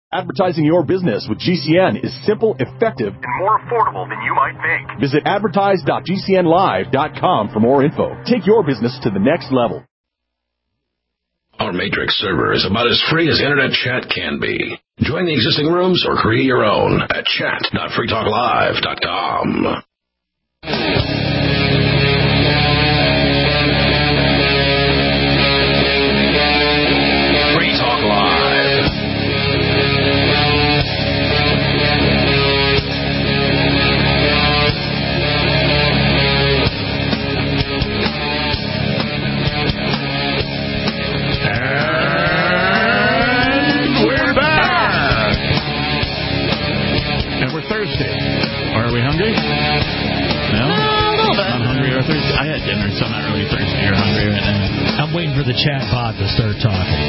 Advertising your business with GCN is simple, effective, and more affordable than you might think. Visit advertise.gcnlive.com for more info. Take your business to the next level. Our Matrix server is about as free as internet chat can be. Join the existing rooms or create your own at chat.freetalklive.com. Free Talk Live. Thursday. Are we hungry? No? A little bit. Not hungry or thirsty? I had dinner, so I'm not really thirsty or hungry right now. I'm waiting for the chat pod to start talking.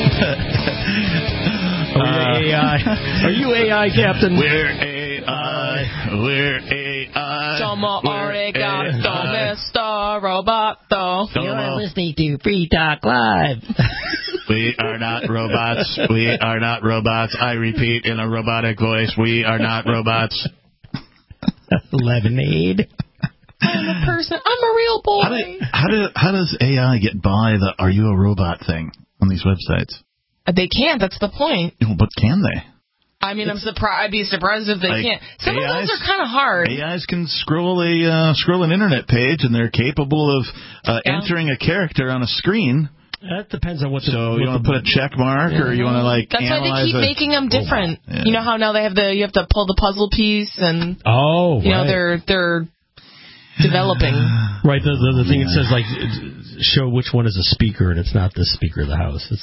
Are you AI? Are you AI, Captain? We're AI. We're AI. Domo arigato, Mr. Roboto. You are listening to Free Talk Live. We are not robots. We are not robots. I repeat in a robotic voice, we are not robots. Lemonade. I'm a person. I'm a real boy. How does AI get by the "Are you a robot" thing on these websites? They can't. That's the point. But can they? I mean, I'd be surprised if they can't. Some of those are kind of hard. AIs can scroll an internet page, and they're capable of entering a character on a screen. That depends on what. So you want to put a check mark, or you want to That's analyze? why they keep making them different. Yeah. You know how now you have to pull the puzzle piece, and they're developing. Right. The thing it says show which one is a speaker, and it's not the speaker of the house. It's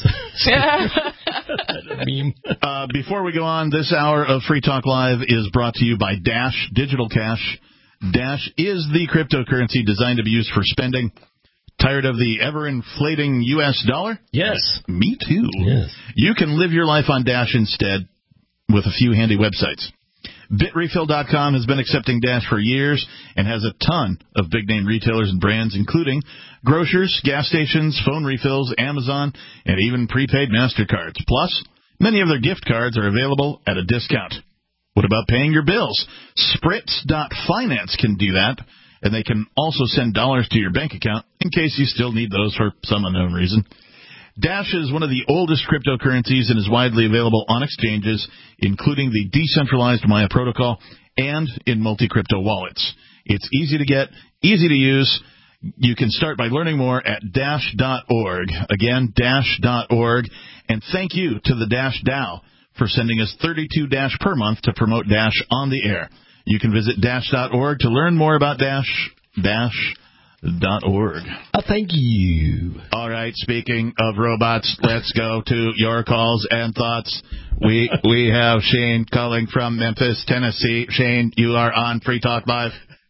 a meme. Before we go on, this hour of Free Talk Live is brought to you by Dash Digital Cash. Dash is the cryptocurrency designed to be used for spending. Tired of the ever-inflating U.S. dollar? Yes. Me too. Yes. You can live your life on Dash instead with a few handy websites. Bitrefill.com has been accepting Dash for years and has a ton of big-name retailers and brands, including grocers, gas stations, phone refills, Amazon, and even prepaid MasterCards. Plus, many of their gift cards are available at a discount. What about paying your bills? Spritz.finance can do that. And they can also send dollars to your bank account in case you still need those for some unknown reason. Dash is one of the oldest cryptocurrencies and is widely available on exchanges, including the decentralized Maya protocol and in multi-crypto wallets. It's easy to get, easy to use. You can start by learning more at Dash.org. Again, Dash.org. And thank you to the Dash DAO for sending us 32 Dash per month to promote Dash on the air. You can visit Dash.org to learn more about Dash. Dash.org. Thank you. All right, speaking of robots, let's go to your calls and thoughts. We have Shane calling from Memphis, Tennessee. Shane, you are on Free Talk Live.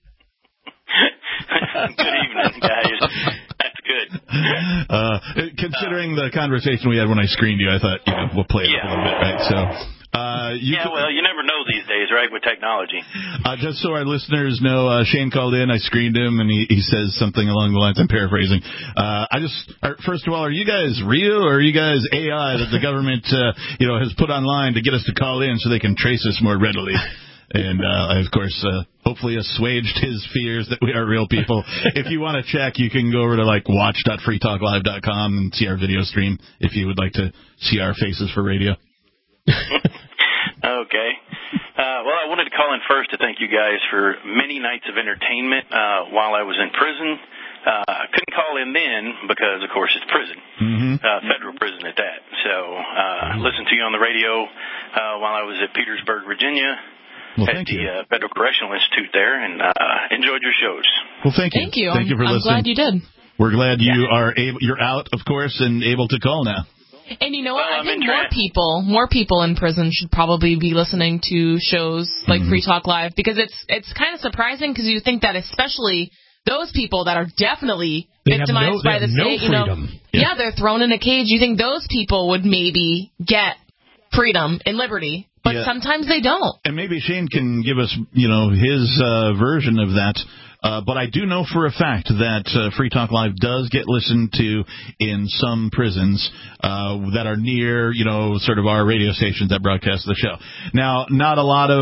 Good evening, guys. That's good. Considering the conversation we had when I screened you, I thought, we'll play it a little bit, right? So... you never know these days, right, with technology. Just so our listeners know, Shane called in, I screened him, and he says something along the lines, I'm paraphrasing. First of all, are you guys real, or are you guys AI that the government, has put online to get us to call in so they can trace us more readily? And I, of course, hopefully assuaged his fears that we are real people. If you want to check, you can go over to watch.freetalklive.com and see our video stream if you would like to see our faces for radio. Okay. Well, I wanted to call in first to thank you guys for many nights of entertainment while I was in prison. I couldn't call in then because, of course, it's prison, federal prison at that. So I listened to you on the radio while I was at Petersburg, Virginia, at the Federal Correctional Institute there, and enjoyed your shows. Well, thank you. Thank you. Thank you for listening. I'm glad you did. We're glad you are you're out, of course, and able to call now. And you know what? I think more people in prison should probably be listening to shows like Free Talk Live, because it's kind of surprising, because you think that especially those people that are definitely victimized by the state, they're thrown in a cage. You think those people would maybe get freedom and liberty, but sometimes they don't. And maybe Shane can give us, his version of that. But I do know for a fact that Free Talk Live does get listened to in some prisons that are near, sort of our radio stations that broadcast the show. Now, not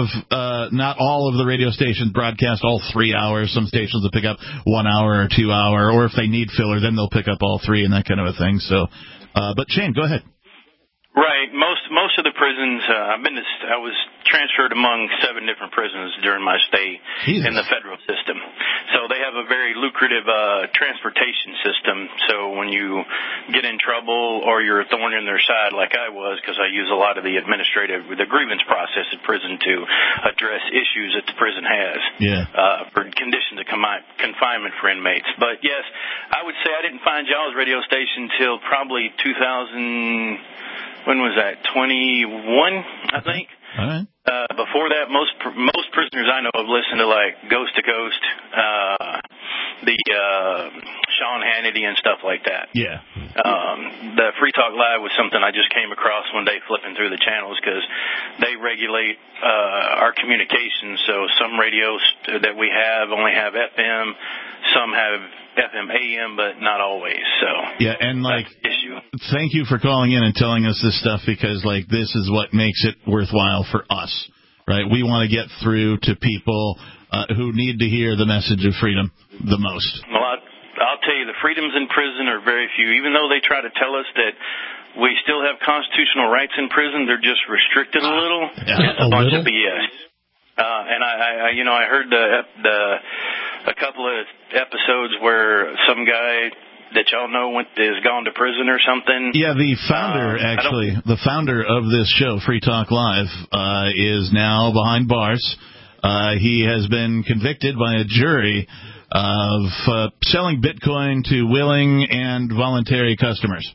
all of the radio stations broadcast all 3 hours. Some stations will pick up 1 hour or 2 hour, or if they need filler, then they'll pick up all three and that kind of a thing. So, but Shane, go ahead. Right. Most of the prisons, I was transferred among 7 different prisons during my stay in the federal system. So they have a very lucrative transportation system. So when you get in trouble or you're a thorn in their side, like I was, because I use a lot of the grievance process at prison to address issues that the prison has for conditions of confinement for inmates. But yes, I would say I didn't find y'all's radio station till probably 2000. When was that? 21, I think. All right. Before that, most prisoners I know have listened to like Ghost to Ghost, the Sean Hannity and stuff like that. Yeah. The Free Talk Live was something I just came across one day flipping through the channels because they regulate our communications. So some radios that we have only have FM, some have FM AM, but not always. So yeah, and thank you for calling in and telling us this stuff, because this is what makes it worthwhile for us, right? We want to get through to people who need to hear the message of freedom the most. Well, I'll tell you, the freedoms in prison are very few. Even though they try to tell us that we still have constitutional rights in prison, they're just restricted a little. It's a bunch of BS. And I heard a couple of episodes where some guy that y'all know is gone to prison or something. Yeah, the founder of this show, Free Talk Live, is now behind bars. He has been convicted by a jury of selling Bitcoin to willing and voluntary customers.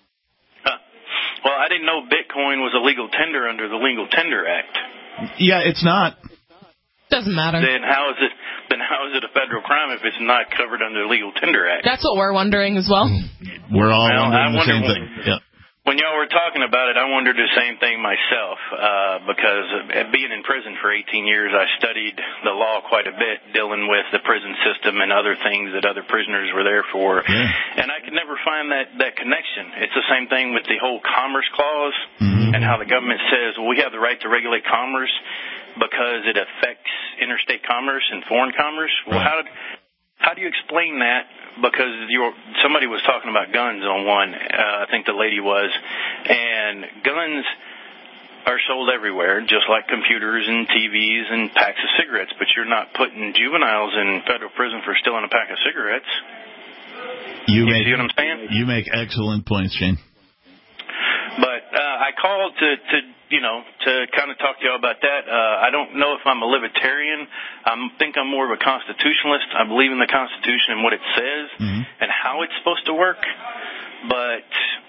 Well, I didn't know Bitcoin was a legal tender under the Legal Tender Act. Yeah, it's not. Doesn't matter. Then how is it a federal crime if it's not covered under the Legal Tender Act? That's what we're wondering as well. We're all wondering the same thing. Yeah. When y'all were talking about it, I wondered the same thing myself, because being in prison for 18 years, I studied the law quite a bit, dealing with the prison system and other things that other prisoners were there for. Yeah. And I could never find that connection. It's the same thing with the whole Commerce Clause and how the government says, well, we have the right to regulate commerce because it affects interstate commerce and foreign commerce. Well, how do you explain that? Because somebody was talking about guns on one, I think the lady was, and guns are sold everywhere, just like computers and TVs and packs of cigarettes, but you're not putting juveniles in federal prison for stealing a pack of cigarettes. You see what I'm saying? You make excellent points, Shane. But I called to kind of talk to y'all about that. I don't know if I'm a libertarian. I think I'm more of a constitutionalist. I believe in the Constitution and what it says and how it's supposed to work. But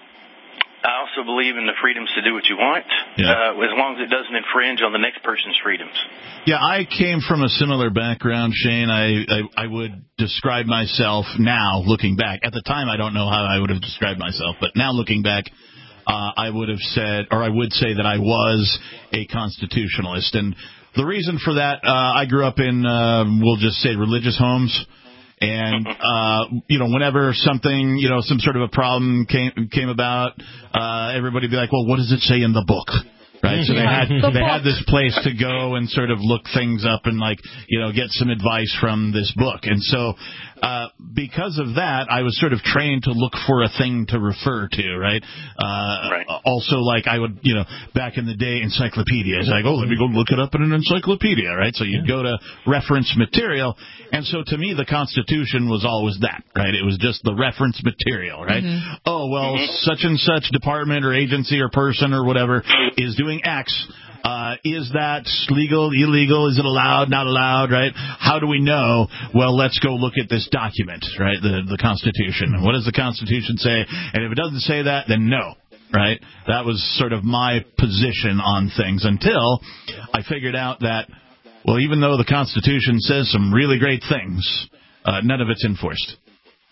I also believe in the freedoms to do what you want, as long as it doesn't infringe on the next person's freedoms. Yeah, I came from a similar background, Shane. I would describe myself now, looking back. At the time, I don't know how I would have described myself, but now looking back, I would say that I was a constitutionalist. And the reason for that, I grew up in, we'll just say, religious homes. And, whenever something, some sort of a problem came about, everybody would be like, well, what does it say in the book? Right? So they had this place to go and sort of look things up and get some advice from this book. And so, because of that, I was sort of trained to look for a thing to refer to, right? Also, I would, back in the day, encyclopedias. Let me go look it up in an encyclopedia, right? So you'd go to reference material. And so to me, the Constitution was always that, right? It was just the reference material, right? Oh, well, such and such department or agency or person or whatever is doing X. Is that legal, illegal? Is it allowed, not allowed, right? How do we know? Well, let's go look at this document, right, the Constitution. What does the Constitution say? And if it doesn't say that, then no, right? That was sort of my position on things until I figured out that, well, even though the Constitution says some really great things, none of it's enforced.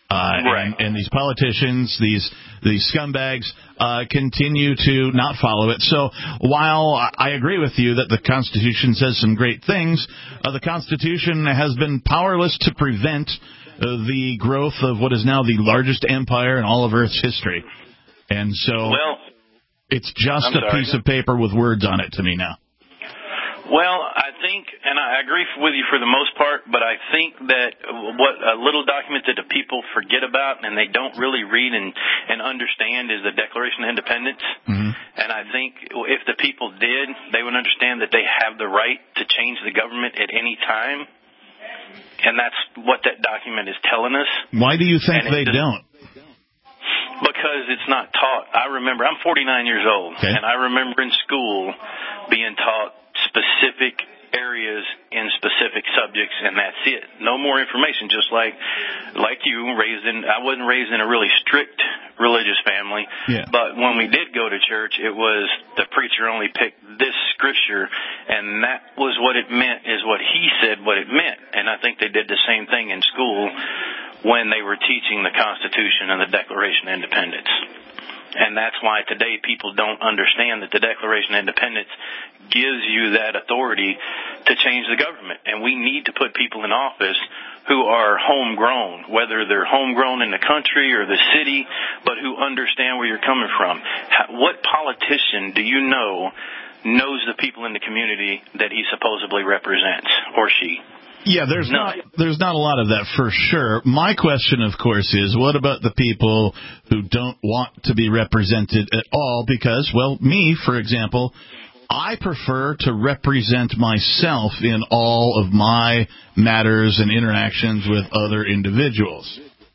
Right. And these politicians, these scumbags, continue to not follow it. So while I agree with you that the Constitution says some great things, the Constitution has been powerless to prevent the growth of what is now the largest empire in all of Earth's history. And so it's just a piece of paper with words on it to me now. Well, I think, and I agree with you for the most part, but I think that what a little document that the people forget about and they don't really read and understand is the Declaration of Independence. Mm-hmm. And I think if the people did, they would understand that they have the right to change the government at any time. And that's what that document is telling us. Why do you think they don't? Because it's not taught. I remember, I'm 49 years old, and I remember in school being taught specific areas in specific subjects, and that's it. No more information, just like you, I wasn't raised in a really strict religious family, but when we did go to church, it was the preacher only picked this scripture, and that was what it meant, is what he said what it meant. And I think they did the same thing in school when they were teaching the Constitution and the Declaration of Independence. And that's why today people don't understand that the Declaration of Independence gives you that authority to change the government. And we need to put people in office who are homegrown, whether they're homegrown in the country or the city, but who understand where you're coming from. What politician do you know knows the people in the community that he supposedly represents, or she? Yeah, there's not a lot of that for sure. My question, of course, is what about the people who don't want to be represented at all? Because, well, me, for example, I prefer to represent myself in all of my matters and interactions with other individuals.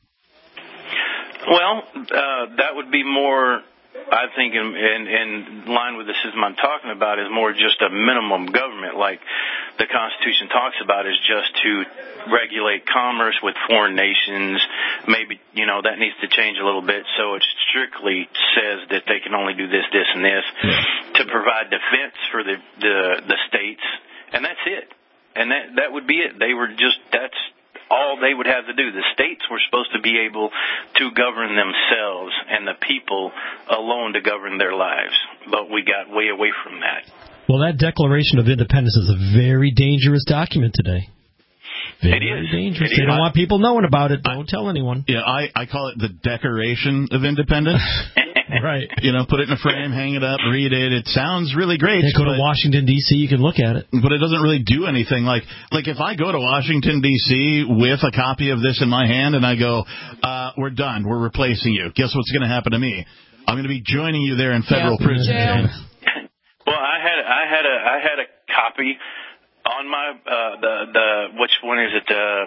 Well, that would be more, I think, in line with the system I'm talking about, is more just a minimum government, like the Constitution talks about, is just to regulate commerce with foreign nations. Maybe, that needs to change a little bit, so it strictly says that they can only do this, this, and this, to provide defense for the states, and that's it. And that would be it. That's all they would have to do. The states were supposed to be able to govern themselves and the people alone to govern their lives. But we got way away from that. Well, that Declaration of Independence is a very dangerous document today. Very dangerous. They don't want people knowing about it. Don't tell anyone. Yeah, I call it the Decoration of Independence. Right. Put it in a frame, hang it up, read it. It sounds really great. Go to Washington, D.C., you can look at it. But it doesn't really do anything. Like if I go to Washington, D.C. with a copy of this in my hand and I go, we're done, we're replacing you. Guess what's going to happen to me? I'm going to be joining you there in federal prison. Well, I had a copy on my which one is it?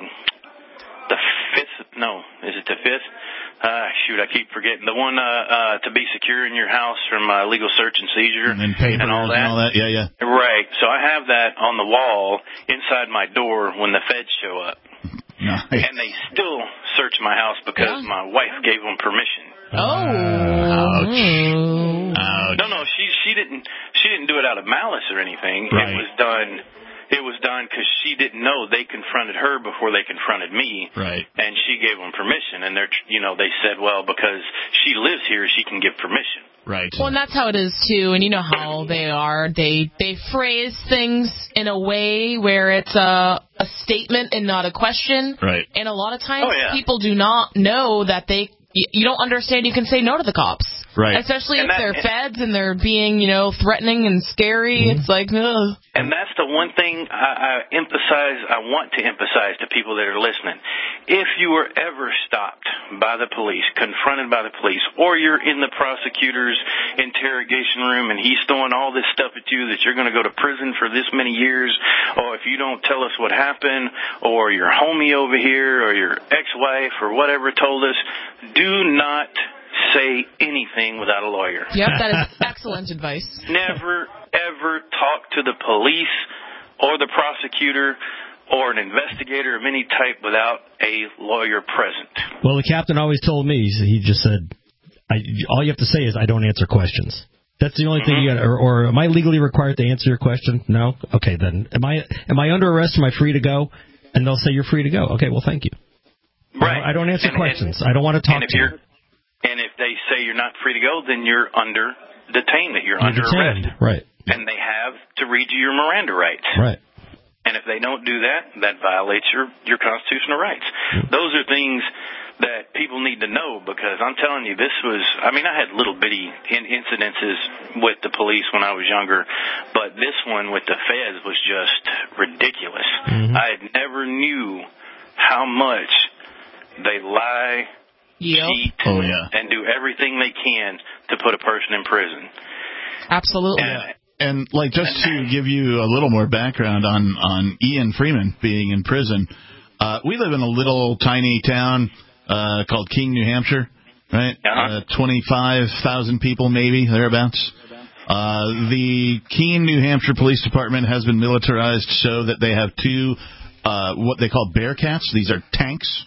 The fifth? No, is it the fifth? I keep forgetting. The one to be secure in your house from legal search and seizure and papers and all that. Yeah. Right. So I have that on the wall inside my door when the feds show up. Nice. And they still search my house because my wife gave them permission. Ouch. No, she didn't do it out of malice or anything. Right. It was done because she didn't know they confronted her before they confronted me. Right. And she gave them permission, and they said, well, because she lives here, she can give permission. Right. Well, and that's how it is too. And you know how they are. They phrase things in a way where it's a statement and not a question. Right. And a lot of times people do not know that you don't understand you can say no to the cops. Right. Especially if they're feds and they're being, threatening and scary. Mm-hmm. It's like, ugh. And that's the one thing I want to emphasize to people that are listening. If you were ever stopped by the police, confronted by the police, or you're in the prosecutor's interrogation room and he's throwing all this stuff at you that you're going to go to prison for this many years, or if you don't tell us what happened, or your homie over here, or your ex-wife, or whatever told us, do not say anything without a lawyer. Yep, that is excellent advice. Never, ever talk to the police or the prosecutor or an investigator of any type without a lawyer present. Well, the captain always told me, he just said, all you have to say is, I don't answer questions. That's the only thing you got. Or am I legally required to answer your question? No? Okay, then. Am I under arrest? Am I free to go? And they'll say, you're free to go. Okay, well, thank you. Right. I don't answer questions. I don't want to talk to you. And if they say you're not free to go, then you're under detained, that you're under detained. arrest. Right. And they have to read you your Miranda rights. Right. And if they don't do that, that violates your constitutional rights. Those are things that people need to know, because I'm telling you, I had little bitty incidences with the police when I was younger, but this one with the feds was just ridiculous. Mm-hmm. I never knew how much they lie, cheat, and do everything they can to put a person in prison. Absolutely. And just to give you a little more background on Ian Freeman being in prison, we live in a little tiny town called Keene, New Hampshire, right? 25,000 people, maybe, thereabouts. The Keene, New Hampshire Police Department has been militarized so that they have two what they call Bearcats. These are tanks.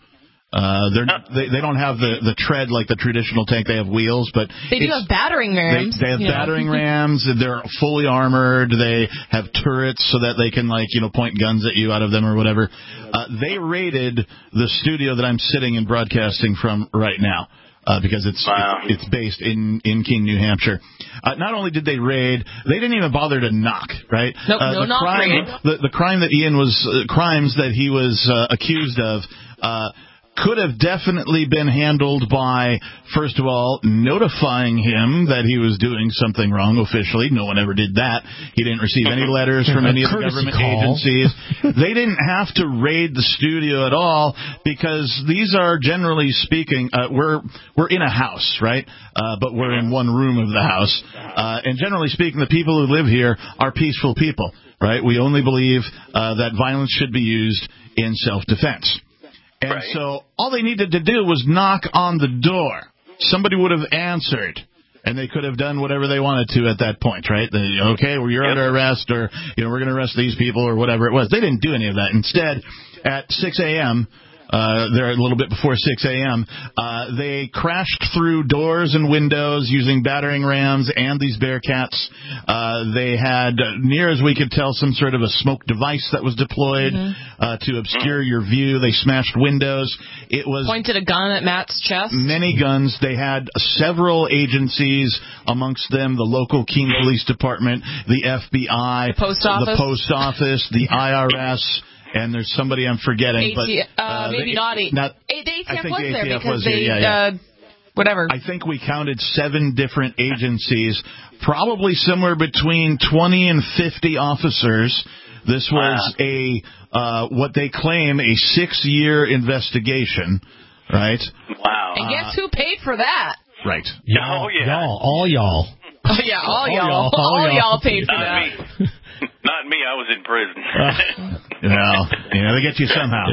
They don't have the tread like the traditional tank. They have wheels, but they do have battering rams. They have battering rams. They're fully armored. They have turrets so that they can point guns at you out of them or whatever. They raided the studio that I'm sitting and broadcasting from right now. Because it's based in Keene, New Hampshire. Not only did they raid, they didn't even bother to knock. Right? Nope, no knock raid. The crime that Ian crimes that he was accused of. Could have definitely been handled by, first of all, notifying him that he was doing something wrong officially. No one ever did that. He didn't receive any letters from any of the government agencies. They didn't have to raid the studio at all, because these are, generally speaking, we're in a house, right? But we're in one room of the house. And generally speaking, the people who live here are peaceful people, right? We only believe that violence should be used in self-defense. And so all they needed to do was knock on the door. Somebody would have answered, and they could have done whatever they wanted to at that point, right? You're under arrest, or we're going to arrest these people, or whatever it was. They didn't do any of that. Instead, at 6 a.m., there a little bit before 6 a.m., they crashed through doors and windows using battering rams and these Bearcats. They had, near as we could tell, some sort of a smoke device that was deployed to obscure your view. They smashed windows. It was pointed a gun at Matt's chest. Many guns. They had several agencies, amongst them the local Keene Police Department, the FBI, the Post Office, the IRS. And there's somebody I'm forgetting, but maybe not the ATF was there because they whatever. I think we counted 7 different agencies, probably somewhere between 20 and 50 officers. This was what they claim a 6-year investigation, right? Wow. And guess who paid for that? Right. All y'all. Oh yeah, all y'all paid for that. Not me. I was in prison. They get you somehow.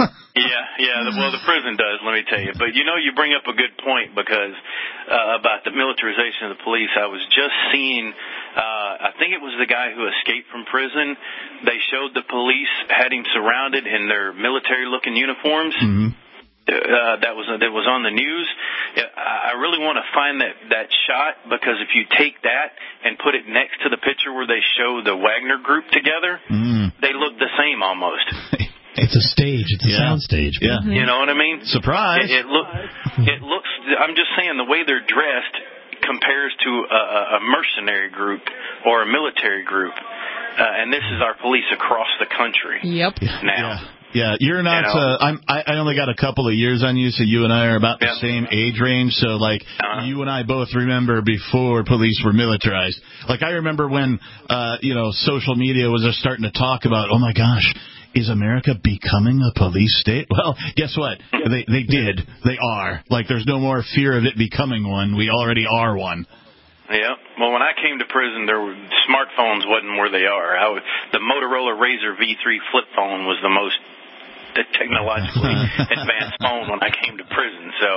Well, the prison does, let me tell you. But, you bring up a good point, because about the militarization of the police. I was just seeing, I think it was the guy who escaped from prison. They showed the police had him surrounded in their military-looking uniforms. Mm-hmm. That was on the news. I really want to find that shot, because if you take that and put it next to the picture where they show the Wagner group together, they look the same almost. It's a stage. It's a sound stage. Yeah. You know what I mean? Surprise. It looks. I'm just saying, the way they're dressed compares to a mercenary group or a military group, and this is our police across the country. Yep. Now. Yeah, you're not. I only got a couple of years on you, so you and I are about the same age range. So, you and I both remember before police were militarized. I remember when, social media was just starting to talk about, oh my gosh, is America becoming a police state? Well, guess what? They did. They are. There's no more fear of it becoming one. We already are one. Yeah. Well, when I came to prison, smartphones wasn't where they are. The Motorola Razr V3 flip phone was the most technologically advanced phone when I came to prison. So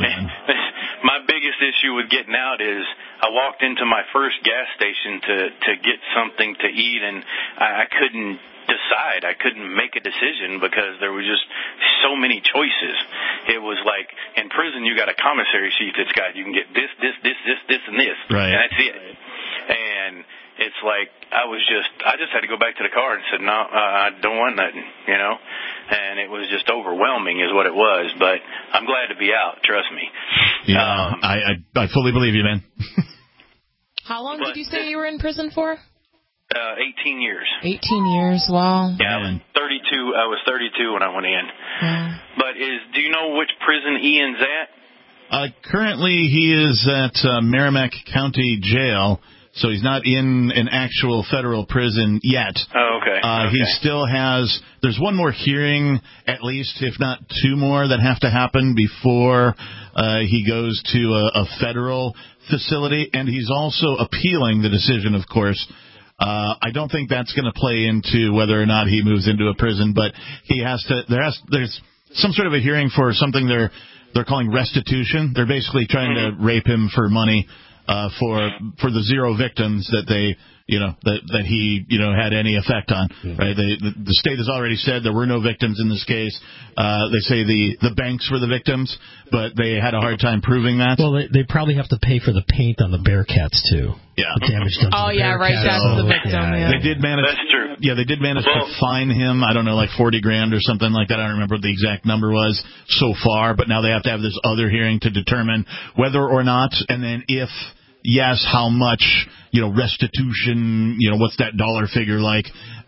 my biggest issue with getting out is I walked into my first gas station to get something to eat, and I couldn't decide. I couldn't make a decision because there was just so many choices. It was like in prison you got a commissary sheet that's got you can get this, and this, and this. Right. And that's it. And it's like I just had to go back to the car and said, no, I don't want nothing, and it was just overwhelming is what it was, but I'm glad to be out, trust me. Yeah, I fully believe you, man. How long did you say you were in prison for? 18 years. 18 years, wow. Yeah, I was 32 when I went in. Yeah. But do you know which prison Ian's at? Currently, he is at Merrimack County Jail, so he's not in an actual federal prison yet. Oh, okay. He still has, there's one more hearing, at least, if not two more, that have to happen before he goes to a federal facility, and he's also appealing the decision, of course. I don't think that's going to play into whether or not he moves into a prison, but he has to. There's some sort of a hearing for something they're calling restitution. They're basically trying to rape him for money for the 0 victims that they that he had any effect on. Right? The state has already said there were no victims in this case. They say the banks were the victims, but they had a hard time proving that. Well, they probably have to pay for the paint on the Bearcats too. Yeah. The damage done to the Bearcats. That's the victim. Yeah. They did manage. That's true. Yeah, they did manage to fine him. I don't know, like $40,000 or something like that. I don't remember what the exact number was so far, but now they have to have this other hearing to determine whether or not, and then if yes, how much, restitution, what's that dollar figure like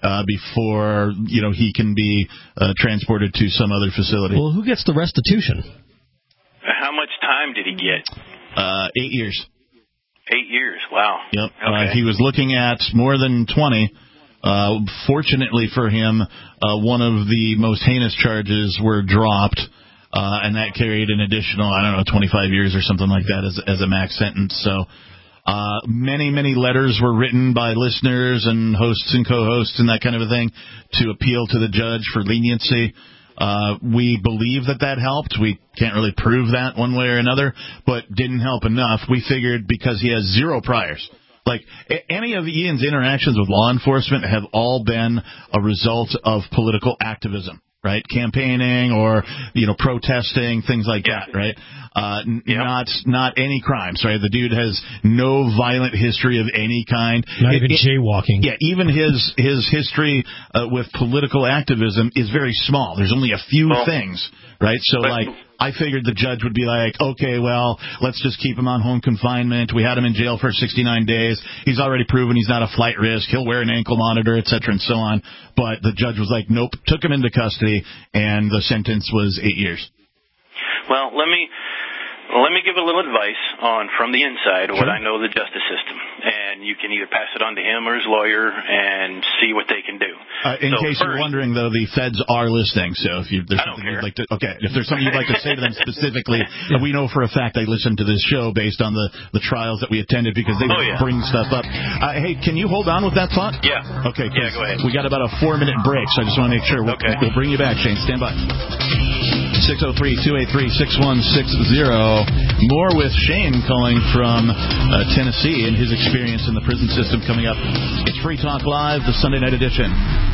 before, he can be transported to some other facility. Well, who gets the restitution? How much time did he get? 8 years. 8 years, wow. Yep. Okay. He was looking at more than 20. Fortunately for him, one of the most heinous charges were dropped, and that carried an additional, 25 years or something like that as a max sentence. So many, many letters were written by listeners and hosts and co-hosts and that kind of a thing to appeal to the judge for leniency. We believe that helped. We can't really prove that one way or another, but didn't help enough. We figured because he has 0 priors. Like, any of Ian's interactions with law enforcement have all been a result of political activism, right? Campaigning or, protesting, things like that, right? Not any crimes, right? The dude has no violent history of any kind. Not even jaywalking. Yeah, even his history with political activism is very small. There's only a few things, right? So, I figured the judge would be like, okay, well, let's just keep him on home confinement. We had him in jail for 69 days. He's already proven he's not a flight risk. He'll wear an ankle monitor, et cetera, and so on. But the judge was like, nope, took him into custody, and the sentence was 8 years. Well, let me give a little advice from the inside what I know of the justice system, and you can either pass it on to him or his lawyer and see what they can do. In case you're wondering, though, the feds are listening, so if there's something you'd like to, if there's something you'd like to say to them specifically, we know for a fact they listen to this show based on the trials that we attended because they bring stuff up. Hey, can you hold on with that thought? Yeah. Okay. Yeah, go ahead. We got about a 4-minute break, so I just want to make sure we'll bring you back, Shane. Stand by. 603-283-6160. More with Shane calling from Tennessee and his experience in the prison system coming up. It's Free Talk Live, the Sunday night edition.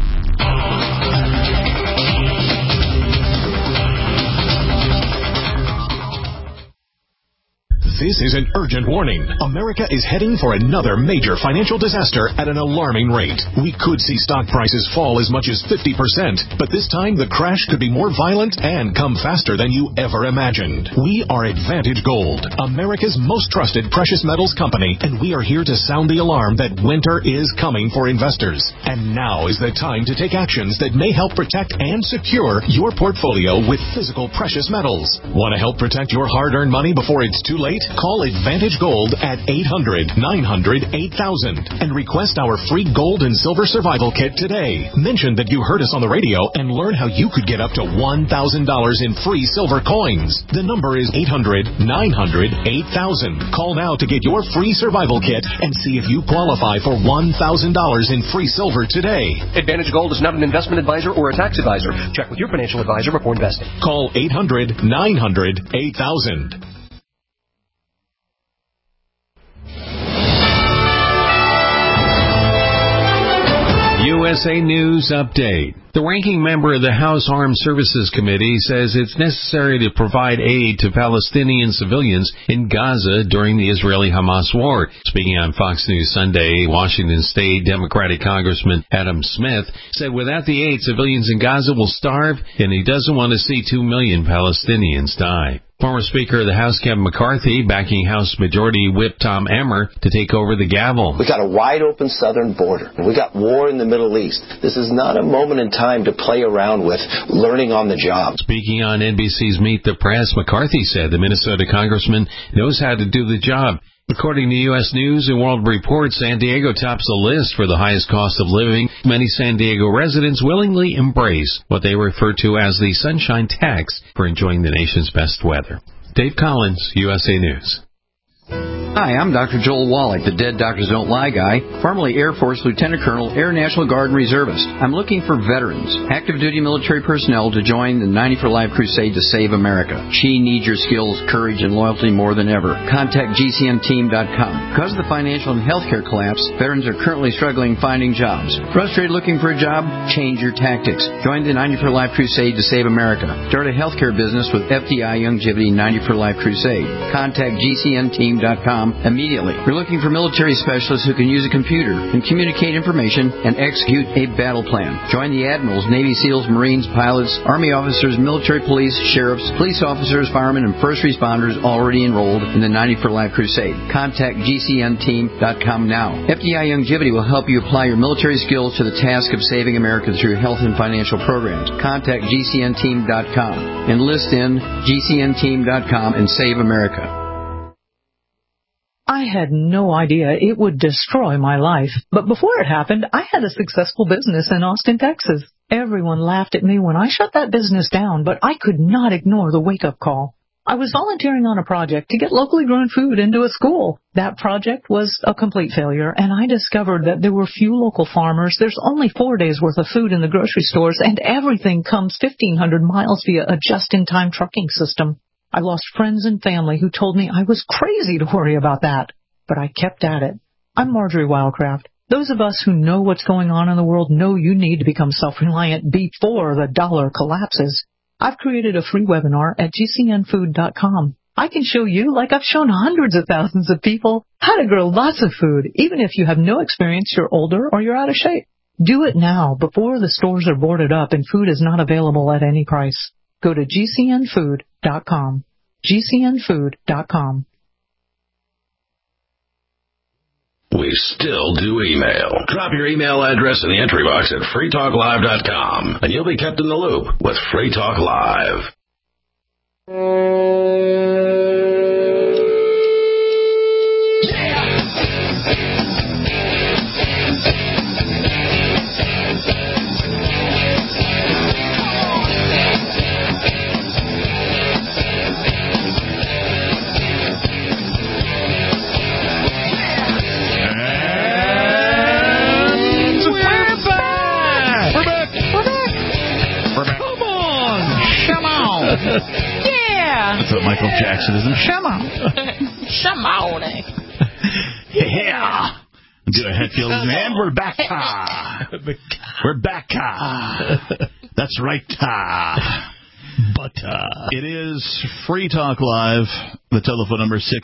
This is an urgent warning. America is heading for another major financial disaster at an alarming rate. We could see stock prices fall as much as 50%, but this time the crash could be more violent and come faster than you ever imagined. We are Advantage Gold, America's most trusted precious metals company, and we are here to sound the alarm that winter is coming for investors. And now is the time to take actions that may help protect and secure your portfolio with physical precious metals. Want to help protect your hard-earned money before it's too late? Call Advantage Gold at 800-900-8000 and request our free gold and silver survival kit today. Mention that you heard us on the radio and learn how you could get up to $1,000 in free silver coins. The number is 800-900-8000. Call now to get your free survival kit and see if you qualify for $1,000 in free silver today. Advantage Gold is not an investment advisor or a tax advisor. Check with your financial advisor before investing. Call 800-900-8000. USA News Update. The ranking member of the House Armed Services Committee says it's necessary to provide aid to Palestinian civilians in Gaza during the Israeli-Hamas war. Speaking on Fox News Sunday, Washington State Democratic Congressman Adam Smith said without the aid, civilians in Gaza will starve, and he doesn't want to see 2 million Palestinians die. Former Speaker of the House Kevin McCarthy backing House Majority Whip Tom Emmer to take over the gavel. We got a wide open southern border. We got war in the Middle East. This is not a moment in time to play around with learning on the job. Speaking on NBC's Meet the Press, McCarthy said the Minnesota congressman knows how to do the job. According to U.S. News and World Report, San Diego tops the list for the highest cost of living. Many San Diego residents willingly embrace what they refer to as the sunshine tax for enjoying the nation's best weather. Dave Collins, USA News. Hi, I'm Dr. Joel Wallach, the Dead Doctors Don't Lie guy, formerly Air Force Lieutenant Colonel, Air National Guard and Reservist. I'm looking for veterans, active duty military personnel to join the 90 for Life crusade to save America. She needs your skills, courage, and loyalty more than ever. Contact GCNteam.com. Because of the financial and healthcare collapse, veterans are currently struggling finding jobs. Frustrated looking for a job? Change your tactics. Join the 90 for Life crusade to save America. Start a healthcare business with FDI Youngevity 90 for Life crusade. Contact GCNteam.com immediately. We're looking for military specialists who can use a computer and communicate information and execute a battle plan. Join the admirals, Navy SEALs, Marines, pilots, Army officers, military police, sheriffs, police officers, firemen, and first responders already enrolled in the 90 for Life crusade. Contact GCNteam.com now. FDI Youngevity will help you apply your military skills to the task of saving America through health and financial programs. Contact GCNteam.com. Enlist in GCNteam.com and save America. I had no idea it would destroy my life. But before it happened, I had a successful business in Austin, Texas. Everyone laughed at me when I shut that business down, but I could not ignore the wake-up call. I was volunteering on a project to get locally grown food into a school. That project was a complete failure, and I discovered that there were few local farmers. There's only 4 days' worth of food in the grocery stores, and everything comes 1,500 miles via a just-in-time trucking system. I lost friends and family who told me I was crazy to worry about that. But I kept at it. I'm Marjorie Wildcraft. Those of us who know what's going on in the world know you need to become self-reliant before the dollar collapses. I've created a free webinar at GCNfood.com. I can show you, like I've shown hundreds of thousands of people, how to grow lots of food, even if you have no experience, you're older, or you're out of shape. Do it now, before the stores are boarded up and food is not available at any price. Go to GCNfood.com. GCNfood.com. We still do email. Drop your email address in the entry box at freetalklive.com, and you'll be kept in the loop with Free Talk Live. Yeah. That's what Michael Jackson is. Shamone. Yeah. Do a Hetfield. And we're back. We're back. That's right. But it is Free Talk Live. The telephone number is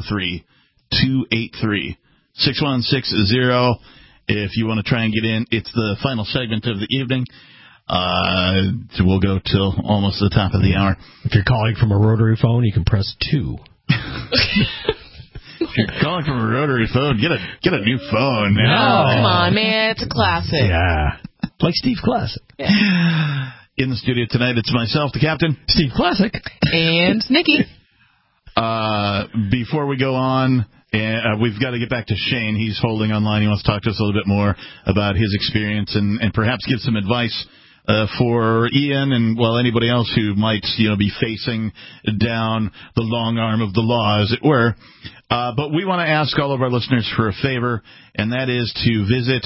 603-283-6160. If you want to try and get in, it's the final segment of the evening. We'll go till almost the top of the hour. If you're calling from a rotary phone, you can press 2. If you're calling from a rotary phone, get a new phone. Oh, come on, man. It's a classic. Yeah. Like Steve Classic. Yeah. In the studio tonight, it's myself, the captain, Steve Classic, and Nikki. Before we go on, we've got to get back to Shane. He's holding online. He wants to talk to us a little bit more about his experience and perhaps give some advice for Ian and, well, anybody else who might, be facing down the long arm of the law, as it were. But we want to ask all of our listeners for a favor, and that is to visit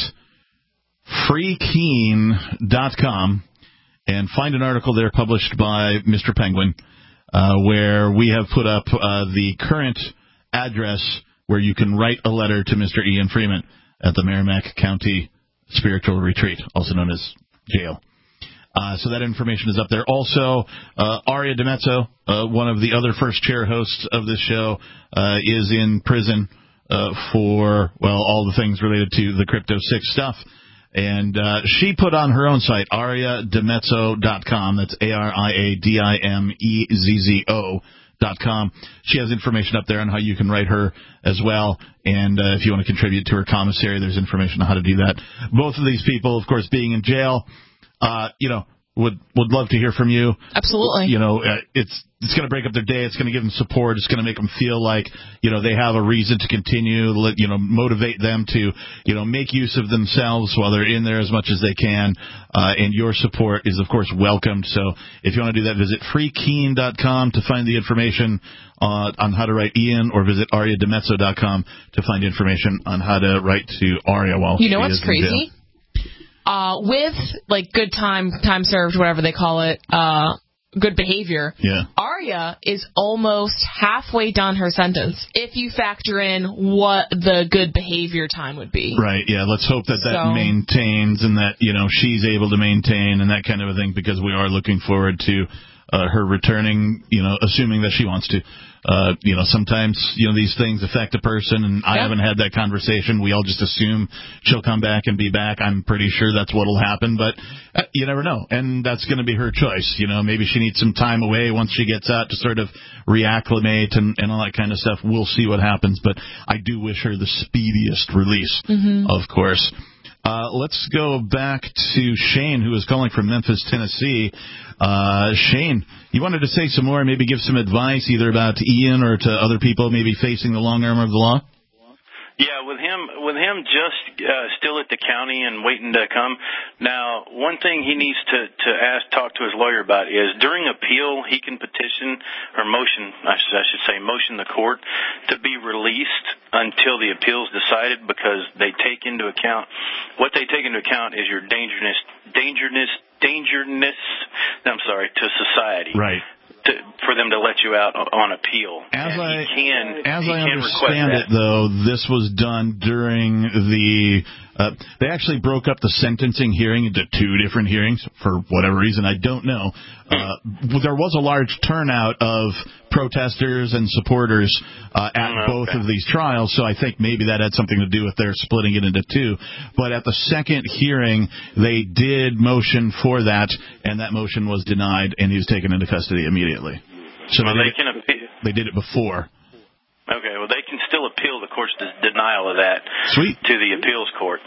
freekeen.com and find an article there published by Mr. Penguin, where we have put up the current address where you can write a letter to Mr. Ian Freeman at the Merrimack County spiritual retreat, also known as jail. So that information is up there. Also, Aria DiMezzo, one of the other first chair hosts of this show, is in prison for, all the things related to the Crypto 6 stuff. And she put on her own site, ariadimezzo.com. That's ARIADIMEZZO.com. She has information up there on how you can write her as well. And if you want to contribute to her commissary, there's information on how to do that. Both of these people, of course, being in jail, would love to hear from you. Absolutely. It's going to break up their day. It's going to give them support. It's going to make them feel like, they have a reason to continue, motivate them to, make use of themselves while they're in there as much as they can. And your support is, of course, welcomed. So if you want to do that, visit freekeen.com to find the information on how to write Ian, or visit ariadimezzo.com to find information on how to write to Aria while You know what's crazy? With good time served, whatever they call it, good behavior. Yeah. Aria is almost halfway done her sentence if you factor in what the good behavior time would be. Right. Yeah. Let's hope that maintains, and that she's able to maintain and that kind of a thing, because we are looking forward to her returning. Assuming that she wants to. Sometimes, these things affect a person, and I haven't had that conversation. We all just assume she'll come back and be back. I'm pretty sure that's what'll happen, but you never know. And that's going to be her choice. Maybe she needs some time away once she gets out to sort of reacclimate and all that kind of stuff. We'll see what happens, but I do wish her the speediest release, of course. Let's go back to Shane, who is calling from Memphis, Tennessee. Shane, you wanted to say some more, maybe give some advice either about Ian or to other people maybe facing the long arm of the law? Yeah, with him just still at the county and waiting to come. Now, one thing he needs to talk to his lawyer about is during appeal he can petition or motion the court to be released until the appeal's decided, because they take into account is your dangerousness to society. Right. For them to let you out on appeal. As I understand it, though, this was done during the... they actually broke up the sentencing hearing into two different hearings for whatever reason. I don't know. There was a large turnout of protesters and supporters at both of these trials, so I think maybe that had something to do with their splitting it into two. But at the second hearing, they did motion for that, and that motion was denied, and he was taken into custody immediately. So they did it before. Okay, well, they can still appeal the court's denial of that to the appeals court.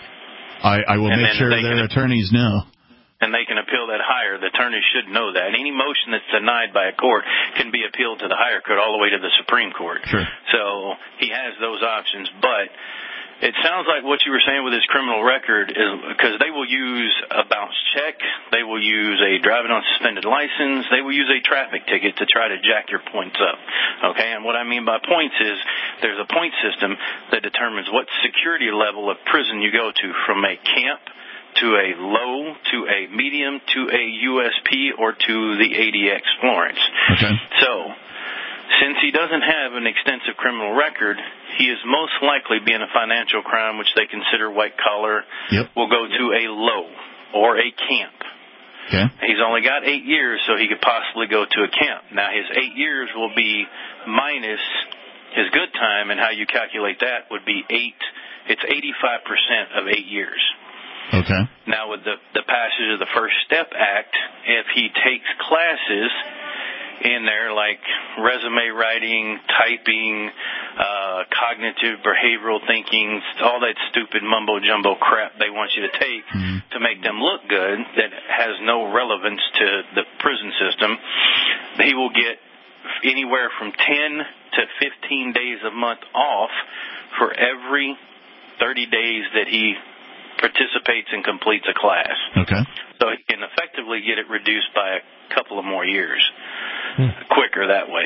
I will make sure their attorneys know. And they can appeal that higher. The attorneys should know that. Any motion that's denied by a court can be appealed to the higher court all the way to the Supreme Court. Sure. So he has those options. But it sounds like what you were saying with his criminal record is because they will use a bounce check, they will use a driving on suspended license, they will use a traffic ticket to try to jack your points up. Okay, and what I mean by points is there's a point system that determines what security level of prison you go to, from a camp to a low, to a medium, to a USP, or to the ADX Florence. Okay. So, since he doesn't have an extensive criminal record, he is most likely being a financial crime, which they consider white collar, will go to a low or a camp. Okay. He's only got 8 years, so he could possibly go to a camp. Now, his 8 years will be minus his good time, and how you calculate that would be it's 85% of 8 years. Okay. Now, with the passage of the First Step Act, if he takes classes in there like resume writing, typing, cognitive behavioral thinking, all that stupid mumbo-jumbo crap they want you to take to make them look good that has no relevance to the prison system, he will get anywhere from 10 to 15 days a month off for every 30 days that he participates and completes a class. Okay. So he can effectively get it reduced by a couple of more years quicker that way.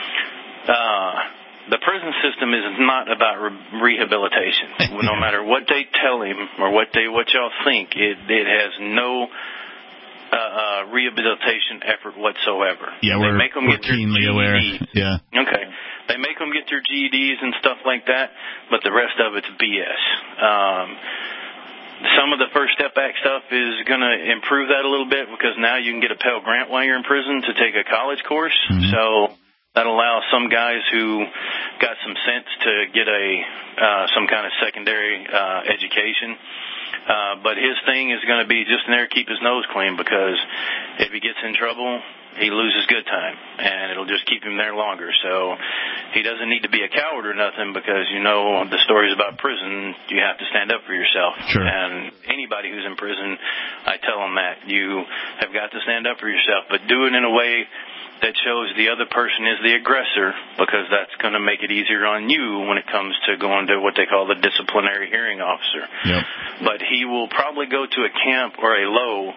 The prison system is not about rehabilitation. No matter what they tell him or what y'all think, it has no rehabilitation effort whatsoever. Yeah, we're keenly aware. Yeah. Okay. They make them get their GEDs and stuff like that, but the rest of it's BS. some of the First Step Act stuff is going to improve that a little bit because now you can get a Pell Grant while you're in prison to take a college course. Mm-hmm. So that allows some guys who got some sense to get some kind of secondary education. But his thing is going to be just in there, keep his nose clean, because if he gets in trouble, he loses good time, and it'll just keep him there longer. So he doesn't need to be a coward or nothing, because the stories about prison, you have to stand up for yourself. Sure. And anybody who's in prison, I tell them that. You have got to stand up for yourself, but do it in a way that shows the other person is the aggressor, because that's going to make it easier on you when it comes to going to what they call the disciplinary hearing officer. Yep. But he will probably go to a camp or a low.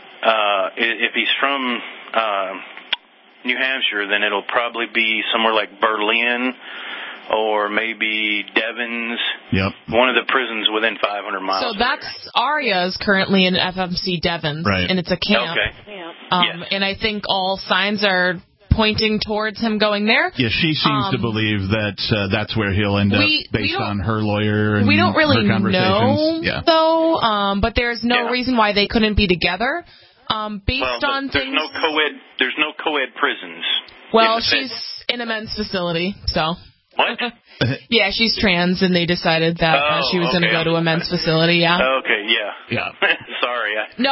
If he's from New Hampshire, then it'll probably be somewhere like Berlin or maybe Devens. Yep. One of the prisons within 500 miles. So that's Aria is currently in FMC Devens, right. And it's a camp. Okay. Yes. And I think all signs are pointing towards him going there. Yeah, she seems to believe that that's where he'll end up based on her lawyer and we don't really her conversations. Know, though, but there's no reason why they couldn't be together. Based on there's things. There's no co-ed prisons. Well, she's in a men's facility, so. What? Yeah, she's trans, and they decided that she was going to go to a men's facility. Yeah. Okay. Yeah. Sorry.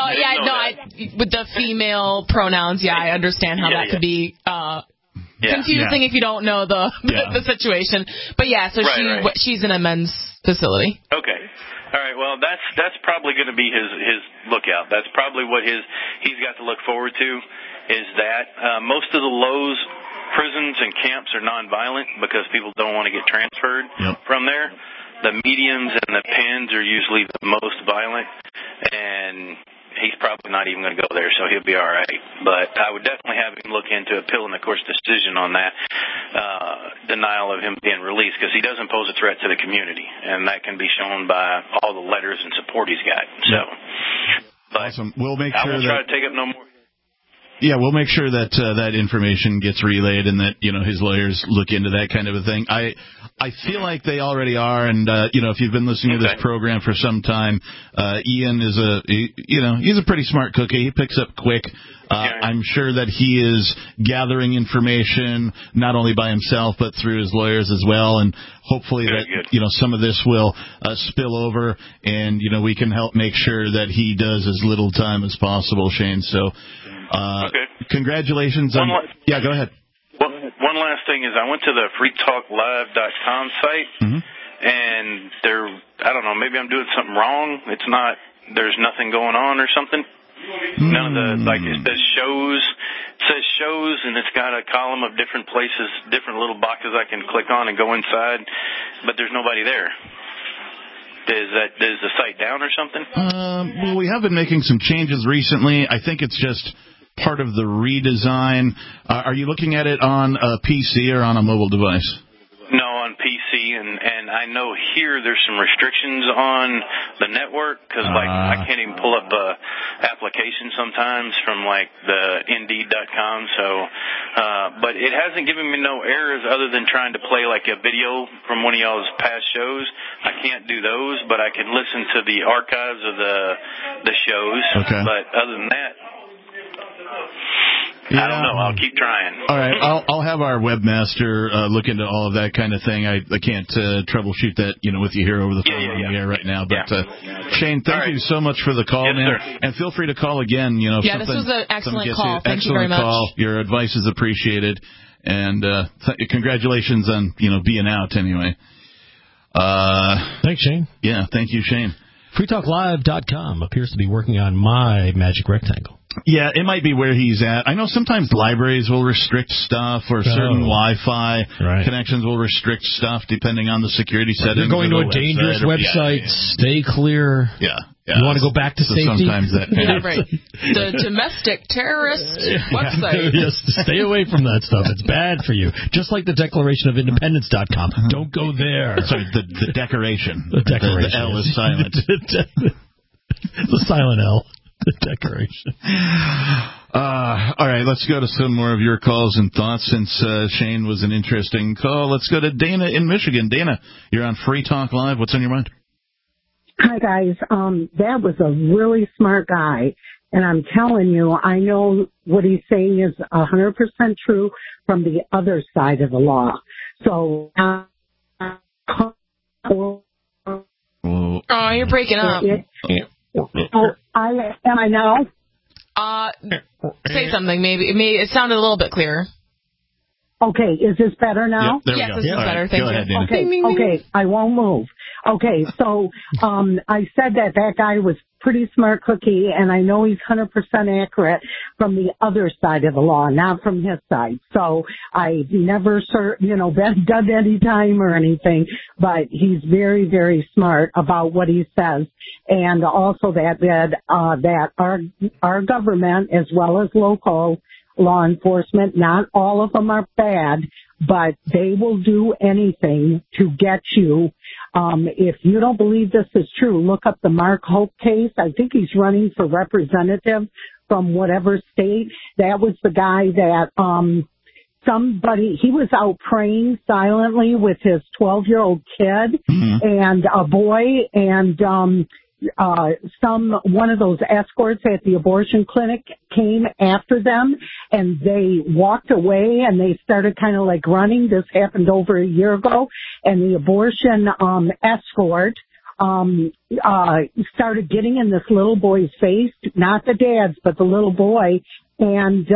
With the female pronouns, I understand how that could be confusing if you don't know the situation. But she's in a men's facility. Okay. All right. Well, that's probably going to be his lookout. That's probably what he's got to look forward to. Is that most of the Lowe's prisons and camps are nonviolent because people don't want to get transferred from there. The mediums and the pens are usually the most violent, and he's probably not even going to go there, so he'll be all right. But I would definitely have him look into appealing the court's decision on that denial of him being released, because he doesn't pose a threat to the community, and that can be shown by all the letters and support he's got. So, awesome. We'll make sure I won't try to take up no more. Yeah, we'll make sure that that information gets relayed, and that his lawyers look into that kind of a thing. I feel like they already are, and if you've been listening to this program for some time, Ian is he's a pretty smart cookie. He picks up quick. I'm sure that he is gathering information not only by himself but through his lawyers as well, and hopefully some of this will spill over, and we can help make sure that he does as little time as possible, Shane. So. Congratulations on... Yeah, go ahead. One last thing is I went to the freetalklive.com site, and I don't know, maybe I'm doing something wrong. There's nothing going on or something. None of the, it says shows, and it's got a column of different places, different little boxes I can click on and go inside, but there's nobody there. Is the site down or something? Well, we have been making some changes recently. I think it's just part of the redesign. Are you looking at it on a PC or on a mobile device? No, on PC, and I know here there's some restrictions on the network, because I can't even pull up a application sometimes from the Indeed.com. So, but it hasn't given me no errors other than trying to play a video from one of y'all's past shows. I can't do those, but I can listen to the archives of the shows. Okay. But other than that. I don't know. I'll keep trying. All right. I'll have our webmaster look into all of that kind of thing. I can't troubleshoot that, with you here over the phone on the air right now. But Shane, thank you so much for the call, man. Sir. And feel free to call again. This was an excellent call. Thank you very much. Call. Your advice is appreciated, and congratulations on being out anyway. Thanks, Shane. Yeah, thank you, Shane. FreeTalkLive.com appears to be working on my magic rectangle. Yeah, it might be where he's at. I know sometimes libraries will restrict stuff, or certain Wi-Fi connections will restrict stuff depending on the security settings. You're going to a dangerous website. Stay clear. Yeah. You want to go back to safety? Sometimes that. Right. The domestic terrorist website. Yes, stay away from that stuff. It's bad for you. Just like the Declaration of Independence.com. Don't go there. Sorry, the decoration. The decoration. The L is silent. The silent L. The decoration. All right, let's go to some more of your calls and thoughts, since Shane was an interesting call. Let's go to Dana in Michigan. Dana, you're on Free Talk Live. What's on your mind? Hi, guys. That was a really smart guy. And I'm telling you, I know what he's saying is 100% true from the other side of the law. So, oh, you're breaking up. Am I now? Say something, maybe. It sounded a little bit clearer. Okay, is this better now? Yep, there we yes, go. this is better. Thank you. Ahead, Dana. Okay, I won't move. Okay, so I said that guy was pretty smart cookie, and I know he's 100% accurate from the other side of the law, not from his side. So I never, done any time or anything, but he's very, very smart about what he says, and also that our government, as well as local law enforcement, not all of them are bad, but they will do anything to get you. If you don't believe this is true, look up the Mark Hope case. I think he's running for representative from whatever state. That was the guy that he was out praying silently with his 12-year-old kid and a boy, and one of those escorts at the abortion clinic came after them, and they walked away, and they started kind of like running. This happened over a year ago, and the abortion escort started getting in this little boy's face, not the dad's, but the little boy, and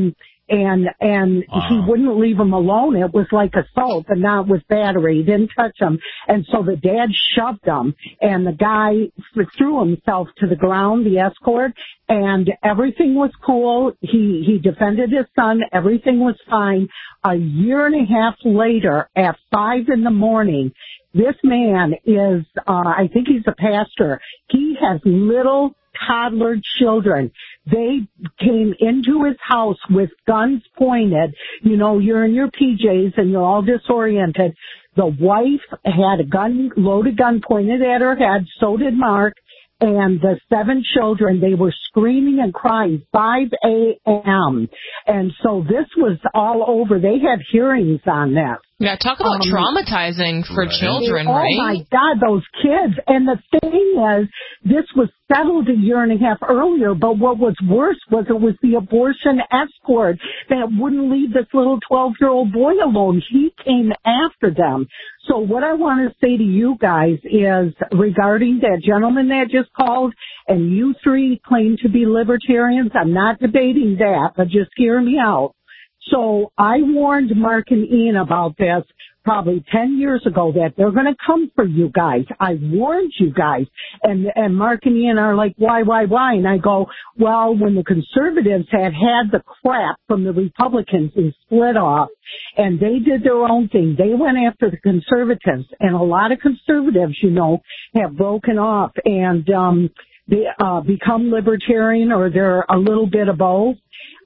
he wouldn't leave him alone. It was like assault, but not with battery. He didn't touch him. And so the dad shoved him, and the guy threw himself to the ground, the escort, and everything was cool. He defended his son. Everything was fine. A year and a half later, at 5 a.m, this man is, I think he's a pastor. He has little toddler children. They came into his house with guns pointed. You're in your PJs and you're all disoriented. The wife had a loaded gun pointed at her head. So did Mark. And the 7 children, they were screaming and crying, 5 a.m. And so this was all over. They had hearings on this. Yeah, talk about traumatizing for children, right? Oh, my God, those kids. And the thing is, this was settled a year and a half earlier, but what was worse was it was the abortion escort that wouldn't leave this little 12-year-old boy alone. He came after them. So what I want to say to you guys is regarding that gentleman that just called, and you 3 claim to be libertarians, I'm not debating that, but just hear me out. So I warned Mark and Ian about this probably 10 years ago, that they're going to come for you guys. I warned you guys. And Mark and Ian are like, why? And I go, well, when the conservatives had the crap from the Republicans and split off, and they did their own thing, they went after the conservatives. And a lot of conservatives, have broken off and they become libertarian, or they're a little bit of both.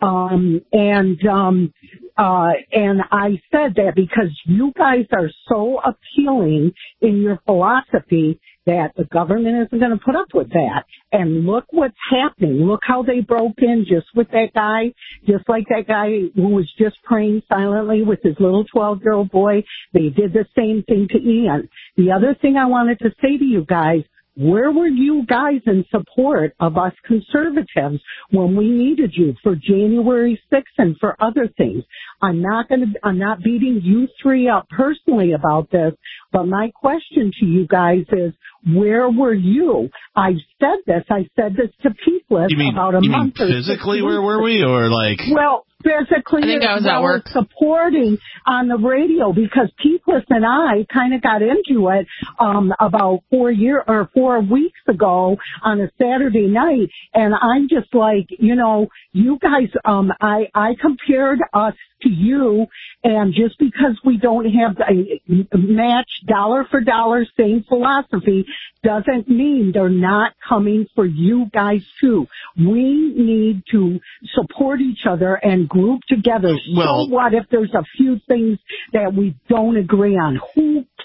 And I said that because you guys are so appealing in your philosophy that the government isn't going to put up with that. And look what's happening. Look how they broke in just with that guy, just like that guy who was just praying silently with his little 12-year-old boy. They did the same thing to Ian. The other thing I wanted to say to you guys, where were you guys in support of us conservatives when we needed you for January 6th and for other things? I'm not beating you 3 up personally about this, but my question to you guys is, where were you? I said this to Peakless about a month or 6 weeks. Physically, where were we, or like? Well, physically, I think I was at work supporting on the radio, because Peakless and I kind of got into it about 4 weeks ago on a Saturday night, and I'm just like, you guys, I compared us to you, and just because we don't have a match dollar for dollar same philosophy doesn't mean they're not coming for you guys too. We need to support each other and group together. So what if there's a few things that we don't agree on? Who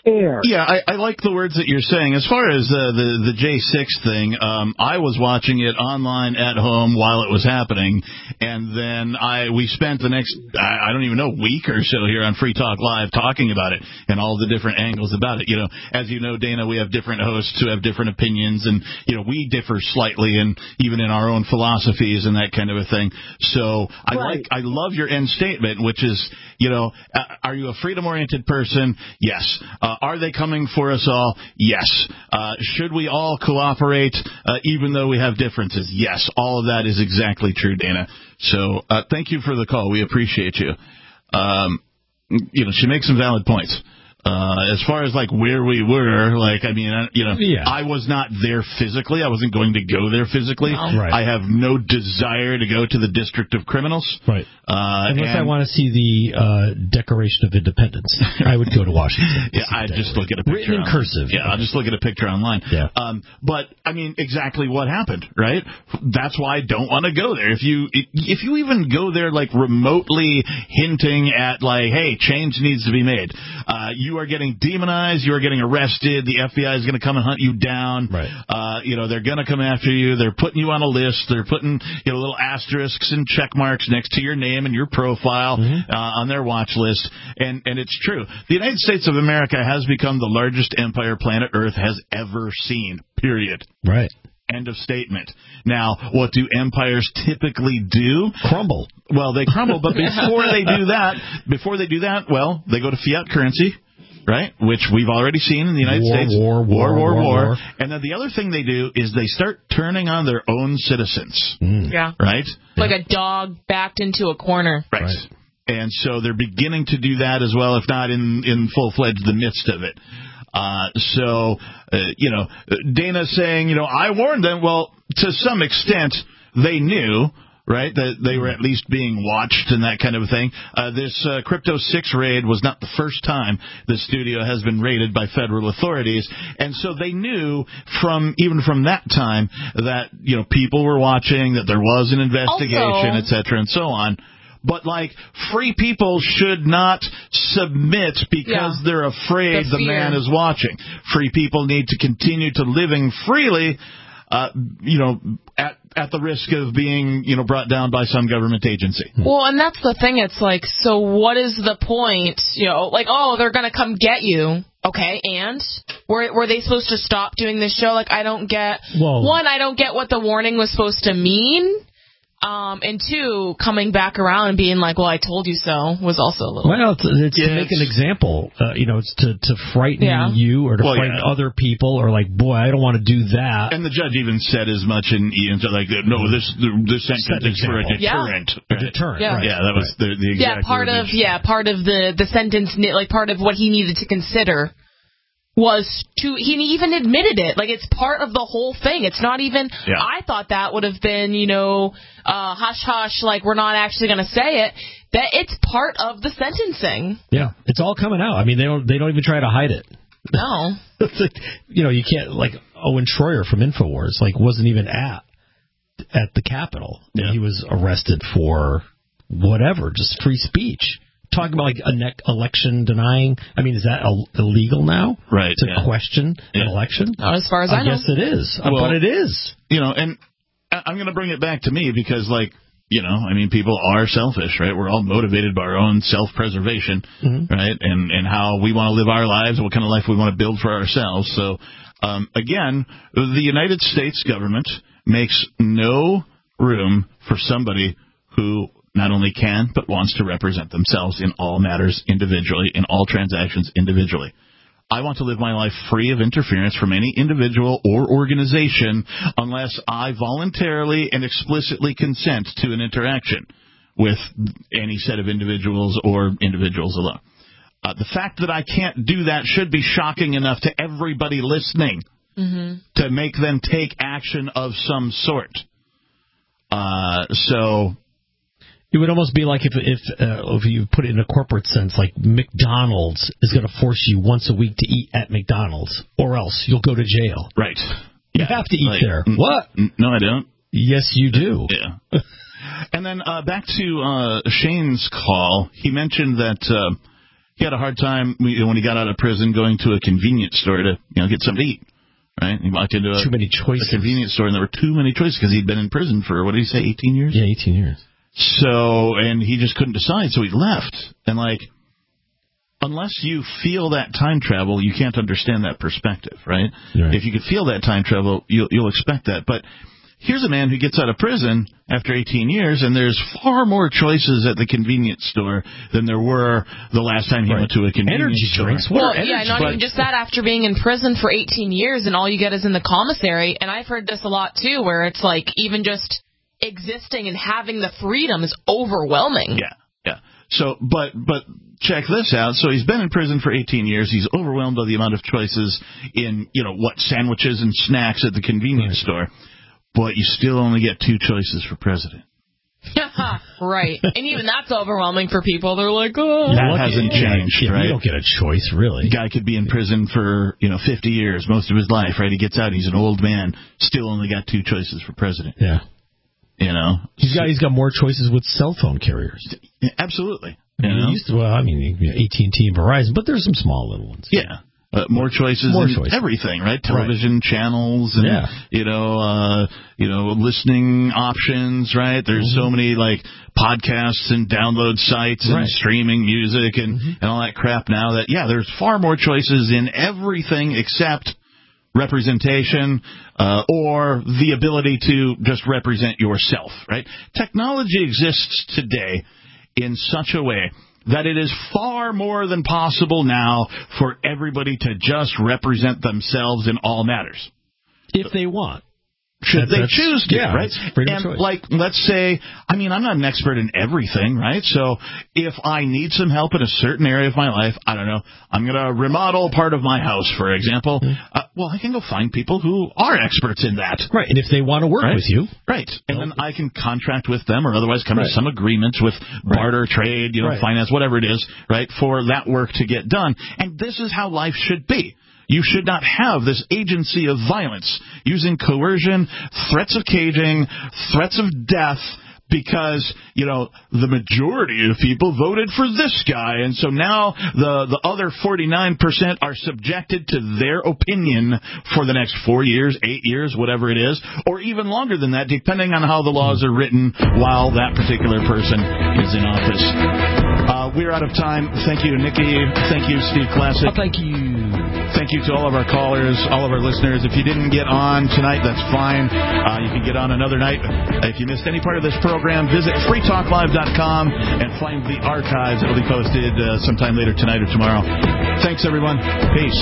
care. Yeah, I like the words that you're saying. As far as the J6 thing, I was watching it online at home while it was happening, and then we spent the next, I don't even know, week or so here on Free Talk Live talking about it and all the different angles about it. As you know, Dana, we have different hosts who have different opinions, and, we differ slightly, and even in our own philosophies and that kind of a thing. So I love your end statement, which is, are you a freedom-oriented person? Yes. Are they coming for us all? Yes. Should we all cooperate even though we have differences? Yes. All of that is exactly true, Dana. So thank you for the call. We appreciate you. She makes some valid points. As far as where we were, I was not there physically. I wasn't going to go there physically. No. Right. I have no desire to go to the District of Criminals. Right. Unless I want to see the Declaration of Independence, I would go to Washington. Yeah, I'd just look at a picture. Written in cursive. Yeah, I'll just look at a picture online. Yeah. But exactly what happened, right? That's why I don't want to go there. If you even go there remotely hinting at hey, change needs to be made, you are getting demonized. You are getting arrested. The FBI is going to come and hunt you down. Right. They're going to come after you. They're putting you on a list. They're putting little asterisks and check marks next to your name and your profile on their watch list. And it's true. The United States of America has become the largest empire planet Earth has ever seen. Period. Right. End of statement. Now, what do empires typically do? Crumble. Well, they crumble, but before they do that, well, they go to fiat currency. Right, which we've already seen in the United States. War. And then the other thing they do is they start turning on their own citizens. Yeah. Right? Like a dog backed into a corner. Right. And so they're beginning to do that as well, if not in full-fledged the midst of it. Dana's saying, I warned them. Well, to some extent, they knew. Right, that they were at least being watched and that kind of thing. This Crypto 6 raid was not the first time the studio has been raided by federal authorities, and so they knew even from that time that people were watching, that there was an investigation, et cetera, and so on. But free people should not submit because they're afraid the man is watching. Free people need to continue to living freely. At the risk of being, brought down by some government agency. Well, and that's the thing. It's so what is the point? They're going to come get you. Okay, and were they supposed to stop doing this show? I don't get. One, I don't get what the warning was supposed to mean. And two, coming back around and being well, I told you so, was also a little... Well, it's to make an example. It's to frighten you or to frighten other people or boy, I don't want to do that. And the judge even said as much in no, this sentence is for a deterrent. A deterrent, yeah. Right. Yeah, that was the exact part of the sentence, part of what he needed to consider was he even admitted it. It's part of the whole thing. It's not even, I thought that would have been, hush hush, we're not actually going to say it. That it's part of the sentencing. Yeah, it's all coming out. I mean, they don't even try to hide it. No. It's you can't, Owen Schroyer from InfoWars, wasn't even at the Capitol. Yeah. He was arrested for whatever, just free speech. Talking about election denying. I mean, is that illegal now? Right. To question an election? Not as far as I know. I guess it is. But it is. And I'm going to bring it back to me because, people are selfish, right? We're all motivated by our own self-preservation, right? And how we want to live our lives, what kind of life we want to build for ourselves. So, again, the United States government makes no room for somebody who not only can, but wants to represent themselves in all matters individually, in all transactions individually. I want to live my life free of interference from any individual or organization unless I voluntarily and explicitly consent to an interaction with any set of individuals or individuals alone. The fact that I can't do that should be shocking enough to everybody listening to make them take action of some sort. It would almost be like if you put it in a corporate sense, McDonald's is going to force you once a week to eat at McDonald's, or else you'll go to jail. Right. You have to eat there. What? No, I don't. Yes, you do. Yeah. And then back to Shane's call, he mentioned that he had a hard time when he got out of prison going to a convenience store to get something to eat. Right? He walked into too many choices. A convenience store, and there were too many choices because he'd been in prison for, what did he say, 18 years? Yeah, 18 years. So, and he just couldn't decide, so he left. And, unless you feel that time travel, you can't understand that perspective, right? If you could feel that time travel, you'll expect that. But here's a man who gets out of prison after 18 years, and there's far more choices at the convenience store than there were the last time he went to a convenience store. Drinks. Not even just that. After being in prison for 18 years, and all you get is in the commissary, and I've heard this a lot, too, where it's even just existing and having the freedom is overwhelming. Yeah. So, but check this out. So he's been in prison for 18 years. He's overwhelmed by the amount of choices in, sandwiches and snacks at the convenience store. But you still only get 2 choices for president. Right. And even that's overwhelming for people. They're like, oh. That hasn't changed, right? You don't get a choice, really. Guy could be in prison for, 50 years, most of his life, right? He gets out, he's an old man, still only got 2 choices for president. Yeah. He's got more choices with cell phone carriers. Absolutely. AT&T and Verizon, but there's some small little ones. Yeah. More choices in everything, right? Television channels and, listening options, right? There's so many, podcasts and download sites and streaming music and all that crap now that, there's far more choices in everything except representation or the ability to just represent yourself, right? Technology exists today in such a way that it is far more than possible now for everybody to just represent themselves in all matters. If they want. Should they choose to, right? And, let's say, I'm not an expert in everything, right? So if I need some help in a certain area of my life, I don't know, I'm going to remodel part of my house, for example. I can go find people who are experts in that. Right, and if they want to work with you. Right, and then I can contract with them or otherwise come to some agreements with barter, trade, finance, whatever it is, right, for that work to get done. And this is how life should be. You should not have this agency of violence using coercion, threats of caging, threats of death, because, the majority of people voted for this guy, and so now the other 49% are subjected to their opinion for the next 4 years, 8 years, whatever it is, or even longer than that, depending on how the laws are written while that particular person is in office. We're out of time. Thank you, Nikki. Thank you, Steve Classic. Thank you. Thank you to all of our callers, all of our listeners. If you didn't get on tonight, that's fine. You can get on another night. If you missed any part of this program, visit freetalklive.com and find the archives. It'll be posted sometime later tonight or tomorrow. Thanks, everyone. Peace.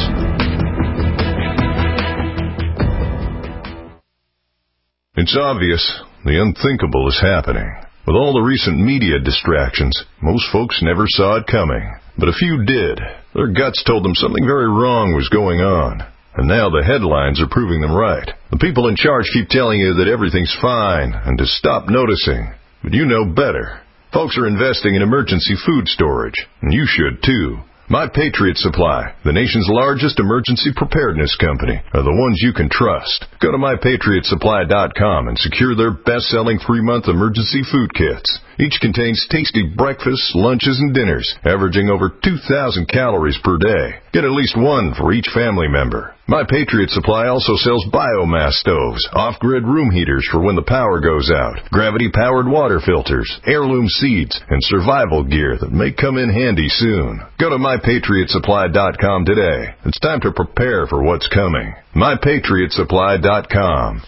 It's obvious. The unthinkable is happening. With all the recent media distractions, most folks never saw it coming. But a few did. Their guts told them something very wrong was going on. And now the headlines are proving them right. The people in charge keep telling you that everything's fine and to stop noticing. But you know better. Folks are investing in emergency food storage, and you should too. My Patriot Supply, the nation's largest emergency preparedness company, are the ones you can trust. Go to MyPatriotSupply.com and secure their best-selling 3-month emergency food kits. Each contains tasty breakfasts, lunches, and dinners, averaging over 2,000 calories per day. Get at least one for each family member. My Patriot Supply also sells biomass stoves, off-grid room heaters for when the power goes out, gravity-powered water filters, heirloom seeds, and survival gear that may come in handy soon. Go to MyPatriotSupply.com today. It's time to prepare for what's coming. MyPatriotSupply.com.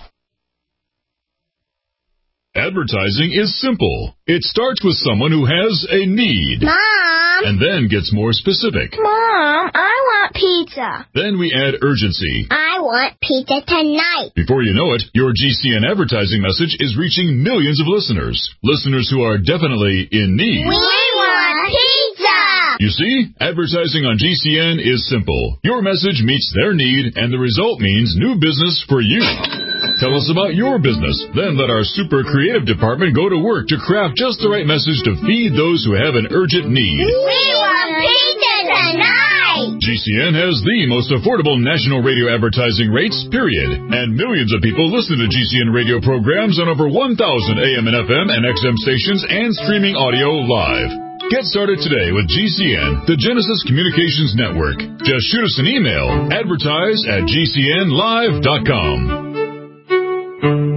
Advertising is simple. It starts with someone who has a need. Mom! And then gets more specific. Mom, I want pizza. Then we add urgency. I want pizza tonight. Before you know it, your GCN advertising message is reaching millions of listeners. Listeners who are definitely in need. We want pizza! You see, advertising on GCN is simple. Your message meets their need, and the result means new business for you. Tell us about your business. Then let our super creative department go to work to craft just the right message to feed those who have an urgent need. We want pizza tonight! GCN has the most affordable national radio advertising rates, period. And millions of people listen to GCN radio programs on over 1,000 AM and FM and XM stations and streaming audio live. Get started today with GCN, the Genesis Communications Network. Just shoot us an email, advertise@gcnlive.com.